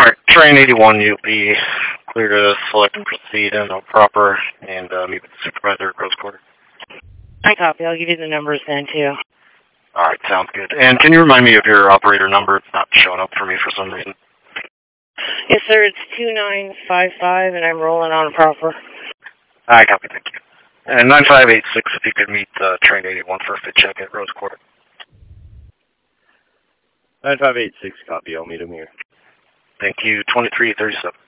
Alright, train 81, you'll be clear to select and proceed and proper, and meet with the supervisor at Rose Quarter. I copy. I'll give you the numbers then, too. Alright, sounds good. And can you remind me of your operator number? It's not showing up for me for some reason. Yes, sir. It's 2955, and I'm rolling on proper. I copy, thank you. And 9586, if you could meet train 81 for a fit check at Rose Quarter. 9586, copy. I'll meet him here. Thank you. 2337.